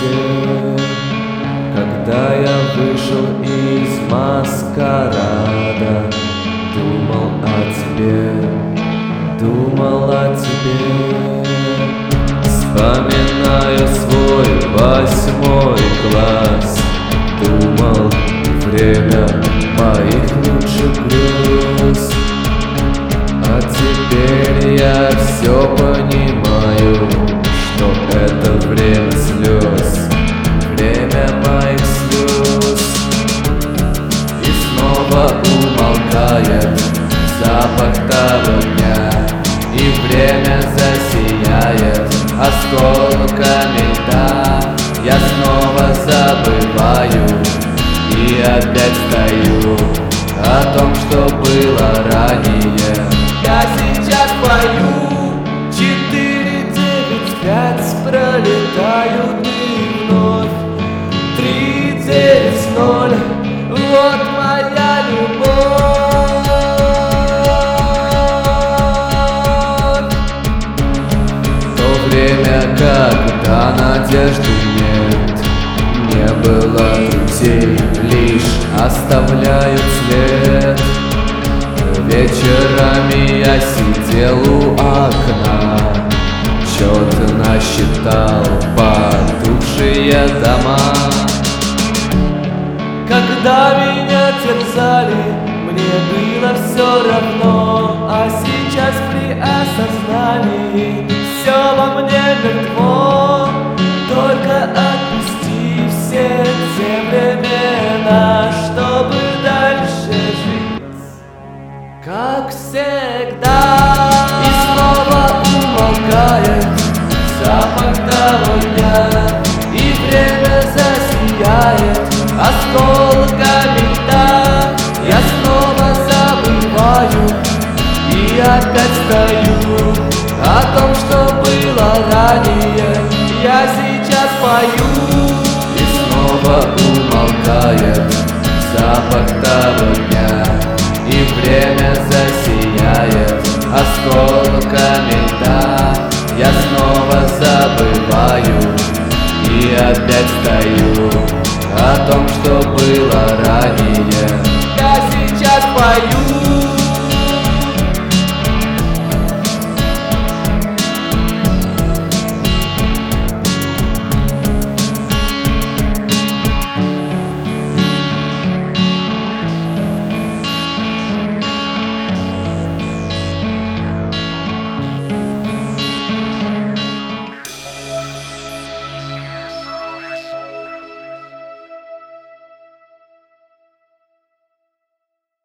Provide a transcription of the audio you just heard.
темноте, когда я вышел из маскарада, думал о тебе, думал о тебе. Вспоминаю свой 8 класс, думал время моих лучших грез. А теперь я все понимаю, что это время слез, время моих слез. И снова умолкает запах того дня, и время засияет осколками льда. Я снова забываю и опять стою о том, что было ранее. Я сейчас пою 4, 9, 5, пролетают и вновь 3, 9, 0, вот моя любовь. То время, когда надежды нет, не было друзей, лишь оставляют след. Вечерами я сидел у окна, четно считал потухшие дома. Когда меня терзали, мне было все равно, а сейчас при осознании все во мне мертво. Только отпусти все те времена, чтобы дальше жить, как всегда. И снова умолкает запах того дня, и время засияет осколками льда. Я снова забываю и опять стою о том, что было ранее. Я сейчас пою. И снова умолкает запах того дня, и время засияет осколками льда. Я снова забываю и опять стою о том, что было ранее. Я сейчас пою.